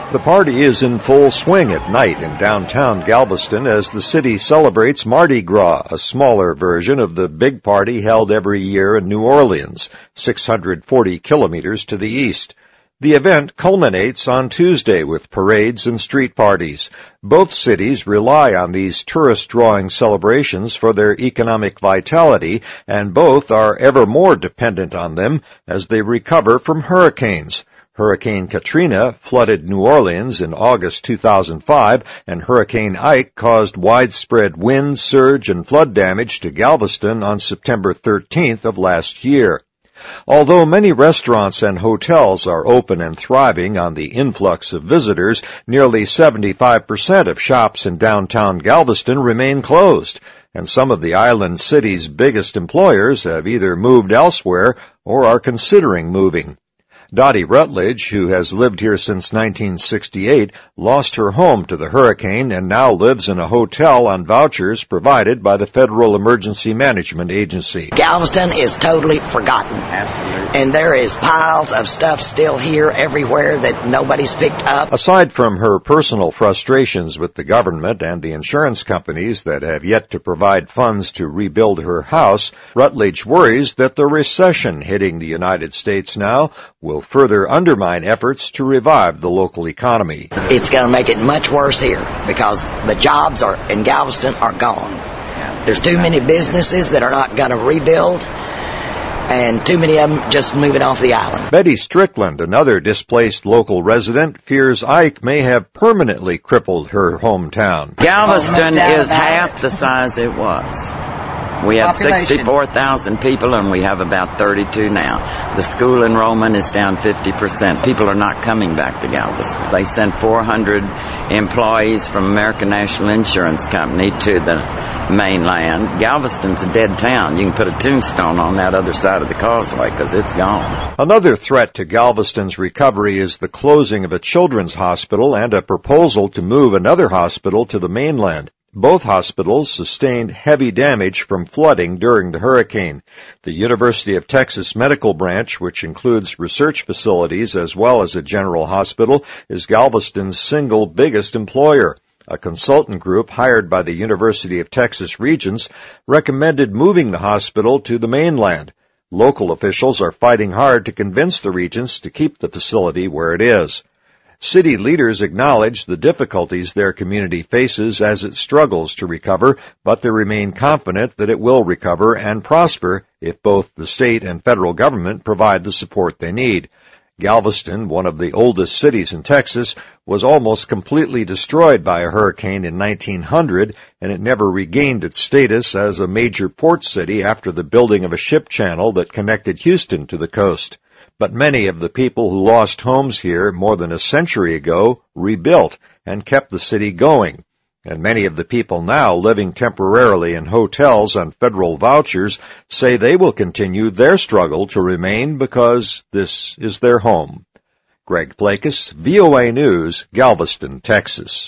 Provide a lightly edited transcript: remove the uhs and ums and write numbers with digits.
The party is in full swing at night in downtown Galveston as the city celebrates Mardi Gras, a smaller version of the big party held every year in New Orleans, 640 kilometers to the east. The event culminates on Tuesday with parades and street parties. Both cities rely on these tourist-drawing celebrations for their economic vitality, and both are ever more dependent on them as they recover from hurricanes. Hurricane Katrina flooded New Orleans in August 2005, and Hurricane Ike caused widespread wind, surge, and flood damage to Galveston on September 13th of last year. Although many restaurants and hotels are open and thriving on the influx of visitors, nearly 75% of shops in downtown Galveston remain closed, and some of the island city's biggest employers have either moved elsewhere or are considering moving. Dottie Rutledge, who has lived here since 1968, lost her home to the hurricane and now lives in a hotel on vouchers provided by the Federal Emergency Management Agency. Galveston is totally forgotten. Absolutely. And there is piles of stuff still here everywhere that nobody's picked up. Aside from her personal frustrations with the government and the insurance companies that have yet to provide funds to rebuild her house, Rutledge worries that the recession hitting the United States now will further undermine efforts to revive the local economy. It's going to make it much worse here because the jobs in Galveston are gone. There's too many businesses that are not going to rebuild, and too many of them just moving off the island. Betty Strickland, another displaced local resident, fears Ike may have permanently crippled her hometown. Galveston is half the size it was. We had 64,000 people, and we have about 32 now. The school enrollment is down 50%. People are not coming back to Galveston. They sent 400 employees from American National Insurance Company to the mainland. Galveston's a dead town. You can put a tombstone on that other side of the causeway because it's gone. Another threat to Galveston's recovery is the closing of a children's hospital and a proposal to move another hospital to the mainland. Both hospitals sustained heavy damage from flooding during the hurricane. The University of Texas Medical Branch, which includes research facilities as well as a general hospital, is Galveston's single biggest employer. A consultant group hired by the University of Texas Regents recommended moving the hospital to the mainland. Local officials are fighting hard to convince the Regents to keep the facility where it is. City leaders acknowledge the difficulties their community faces as it struggles to recover, but they remain confident that it will recover and prosper if both the state and federal government provide the support they need. Galveston, one of the oldest cities in Texas, was almost completely destroyed by a hurricane in 1900, and it never regained its status as a major port city after the building of a ship channel that connected Houston to the coast. But many of the people who lost homes here more than a century ago rebuilt and kept the city going. And many of the people now living temporarily in hotels on federal vouchers say they will continue their struggle to remain because this is their home. Greg Plakas, VOA News, Galveston, Texas.